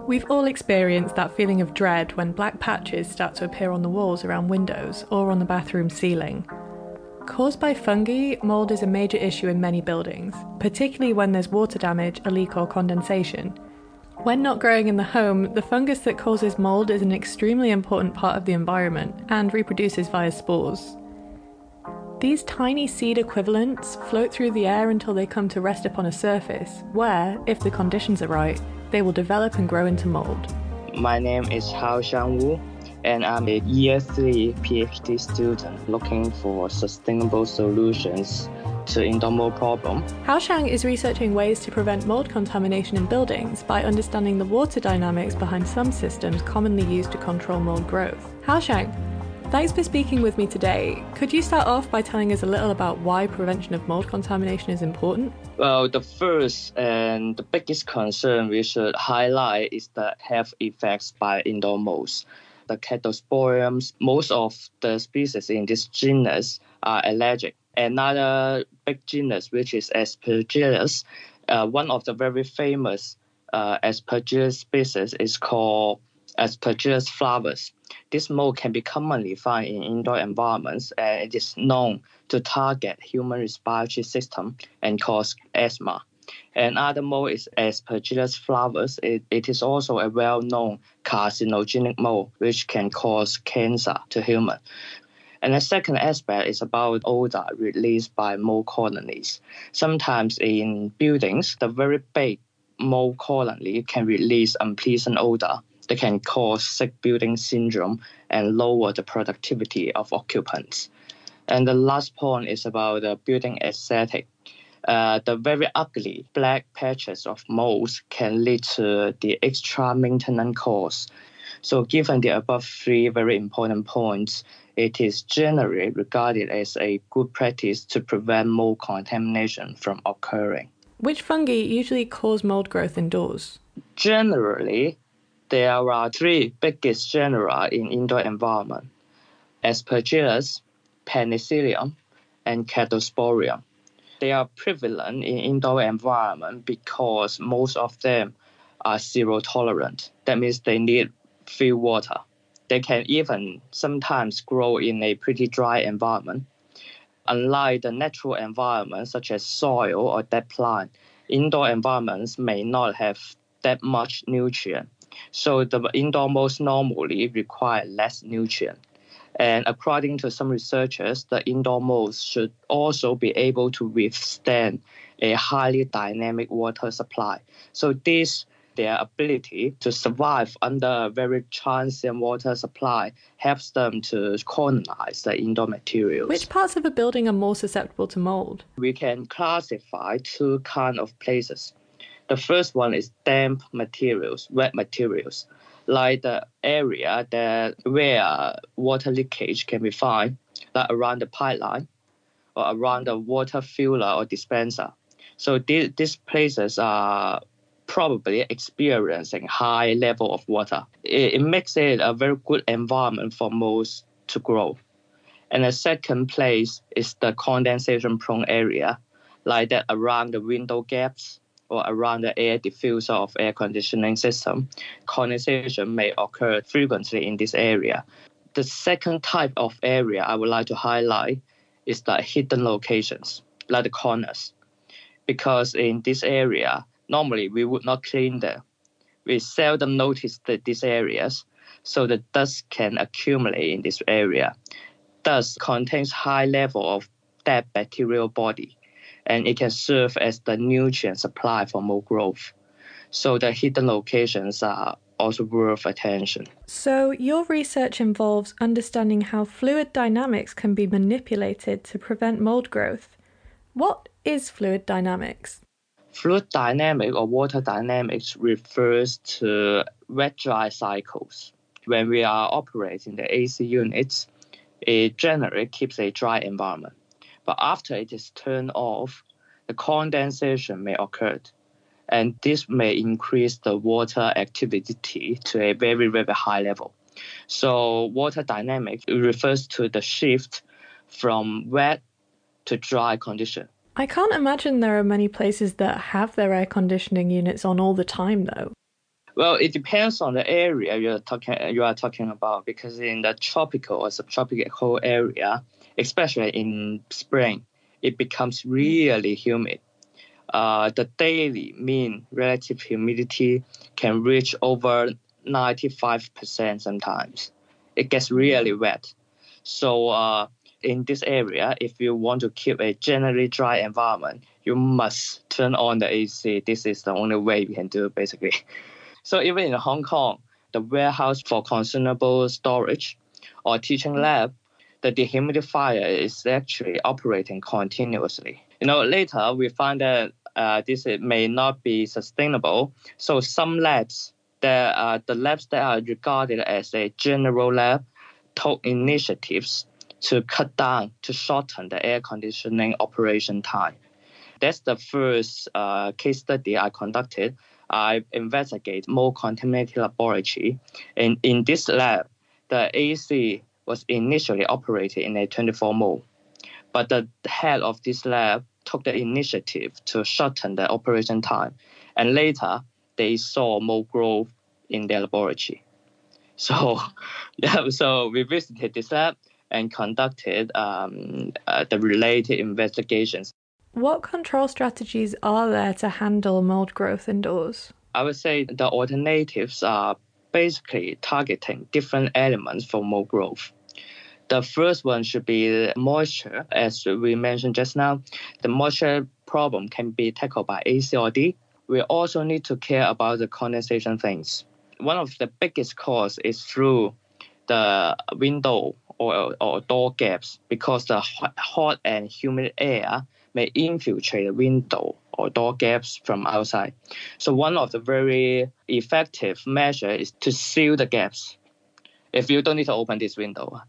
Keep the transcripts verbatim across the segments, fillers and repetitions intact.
We've all experienced that feeling of dread when black patches start to appear on the walls around windows or on the bathroom ceiling. Caused by fungi, mould is a major issue in many buildings, particularly when there's water damage, a leak or condensation. When not growing in the home, the fungus that causes mould is an extremely important part of the environment and reproduces via spores. These tiny seed equivalents float through the air until they come to rest upon a surface, where, if the conditions are right, they will develop and grow into mould. My name is Haoxiang Wu, and I'm a year three PhD student looking for sustainable solutions to indoor mold problem. Haoxiang is researching ways to prevent mold contamination in buildings by understanding the water dynamics behind some systems commonly used to control mold growth. Haoxiang, thanks for speaking with me today. Could you start off by telling us a little about why prevention of mold contamination is important? Well, the first and the biggest concern we should highlight is the health effects by indoor molds. The Chaetosporiums, most of the species in this genus are allergic. Another big genus, which is Aspergillus, uh, one of the very famous uh, Aspergillus species is called Aspergillus flavus. This mold can be commonly found in indoor environments, and it is known to target human respiratory system and cause asthma. Another mold is Aspergillus flavus. It, it is also a well-known carcinogenic mold, which can cause cancer to humans. And the second aspect is about odor released by mold colonies. Sometimes in buildings, the very big mold colony can release unpleasant odor that can cause sick building syndrome and lower the productivity of occupants. And the last point is about the building aesthetic. Uh, the very ugly black patches of molds can lead to the extra maintenance costs. So given the above three very important points, it is generally regarded as a good practice to prevent mold contamination from occurring. Which fungi usually cause mold growth indoors? Generally, there are three biggest genera in indoor environment: Aspergillus, Penicillium, and Chaetosporium. They are prevalent in indoor environment because most of them are zero tolerant. That means they need few water. They can even sometimes grow in a pretty dry environment. Unlike the natural environment such as soil or dead plant, indoor environments may not have that much nutrient. So the indoor molds normally require less nutrient. And according to some researchers, the indoor molds should also be able to withstand a highly dynamic water supply. So this, their ability to survive under a very transient water supply helps them to colonize the indoor materials. Which parts of a building are more susceptible to mold? We can classify two kinds of places. The first one is damp materials, wet materials, like the area that where water leakage can be found, like around the pipeline or around the water filler or dispenser. So th- these places are probably experiencing high level of water. It, it makes it a very good environment for molds to grow. And the second place is the condensation-prone area, like that around the window gaps or around the air diffuser of air conditioning system. Condensation may occur frequently in this area. The second type of area I would like to highlight is the hidden locations, like the corners. Because in this area, normally we would not clean them. We seldom notice the, these areas, so the dust can accumulate in this area. Dust contains high level of dead bacterial body, and it can serve as the nutrient supply for mold growth. So the hidden locations are also worth attention. So your research involves understanding how fluid dynamics can be manipulated to prevent mold growth. What is fluid dynamics? Fluid dynamics or water dynamics refers to wet-dry cycles. When we are operating the A C units, it generally keeps a dry environment. But after it is turned off, the condensation may occur, and this may increase the water activity to a very, very high level. So water dynamics refers to the shift from wet to dry condition. I can't imagine there are many places that have their air conditioning units on all the time, though. Well, it depends on the area you're talking you are talking about, because in the tropical or subtropical area, especially in spring, it becomes really humid. Uh, the daily mean relative humidity can reach over ninety-five percent sometimes. It gets really wet. So uh, in this area, if you want to keep a generally dry environment, you must turn on the A C. This is the only way you can do it, basically. So even in Hong Kong, the warehouse for consumable storage or teaching lab, the dehumidifier is actually operating continuously. You know, later we find that uh, this may not be sustainable. So some labs, that uh, the labs that are regarded as a general lab, took initiatives to cut down, to shorten the air conditioning operation time. That's the first uh, case study I conducted. I investigate mold contaminated laboratory. And in this lab, the A C was initially operated in a twenty-four mole. But the head of this lab took the initiative to shorten the operation time. And later, they saw mold growth in their laboratory. So, yeah, so we visited this lab and conducted um, uh, the related investigations. What control strategies are there to handle mold growth indoors? I would say the alternatives are basically targeting different elements for mold growth. The first one should be moisture. As we mentioned just now, the moisture problem can be tackled by A C or D. We also need to care about the condensation things. One of the biggest cause is through the window or, or door gaps, because the hot and humid air may infiltrate the window or door gaps from outside. So one of the very effective measures is to seal the gaps. If you don't need to open this window,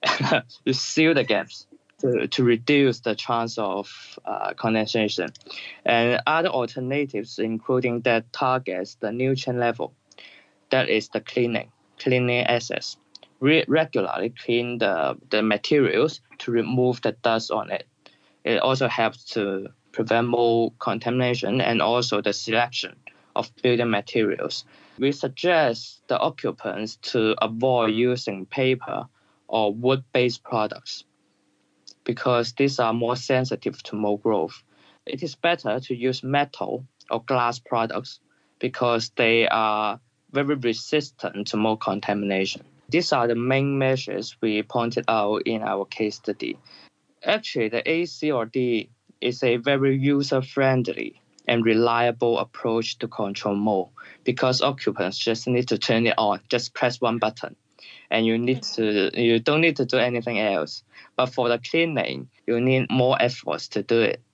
you seal the gaps to, to reduce the chance of uh, condensation. And other alternatives, including that targets the nutrient level, that is the cleaning, cleaning access. Re- regularly clean the, the materials to remove the dust on it. It also helps to prevent mold contamination and also the selection of building materials. We suggest the occupants to avoid using paper or wood-based products because these are more sensitive to mold growth. It is better to use metal or glass products because they are very resistant to mold contamination. These are the main measures we pointed out in our case study. Actually, the A C or D is a very user-friendly and reliable approach to control mold because occupants just need to turn it on, just press one button, and you need to you don't need to do anything else. But for the cleaning, you need more efforts to do it.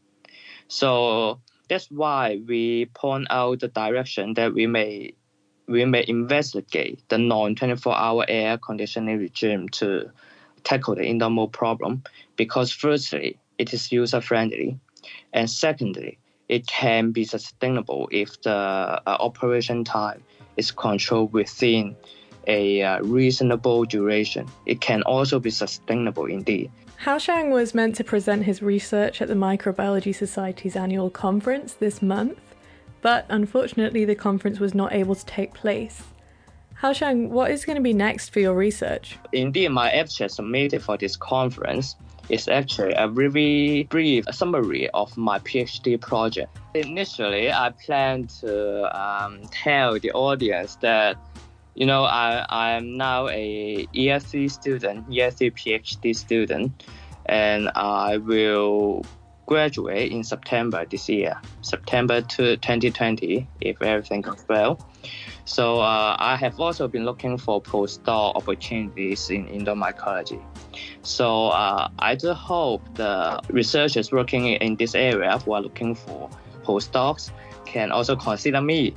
So that's why we point out the direction that we may we may investigate the non twenty-four hour air conditioning regime to tackle the indoor mold problem, because firstly, it is user-friendly, and secondly, it can be sustainable if the uh, operation time is controlled within a uh, reasonable duration. It can also be sustainable indeed. Haoshang was meant to present his research at the Microbiology Society's annual conference this month, but unfortunately the conference was not able to take place. Haoshang, what is going to be next for your research? Indeed, my abstract submitted for this conference is actually a very brief summary of my PhD project. Initially, I planned to um, tell the audience that, you know, I, I'm now a year three student, year three PhD student, and I will graduate in September this year, September to twenty twenty, if everything goes well. So uh, I have also been looking for postdoc opportunities in indoor mycology. So uh, I do hope the researchers working in this area who are looking for postdocs can also consider me.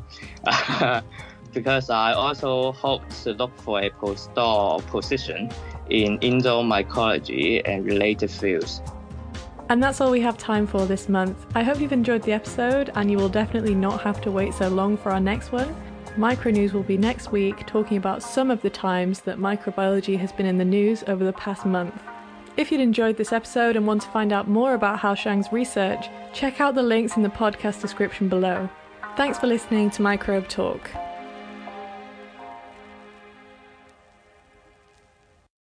Because I also hope to look for a postdoc position in indoor mycology and related fields. And that's all we have time for this month. I hope you've enjoyed the episode, and you will definitely not have to wait so long for our next one. Micronews will be next week, talking about some of the times that microbiology has been in the news over the past month. If you'd enjoyed this episode and want to find out more about Haoshang's research, check out the links in the podcast description below. Thanks for listening to Microbe Talk.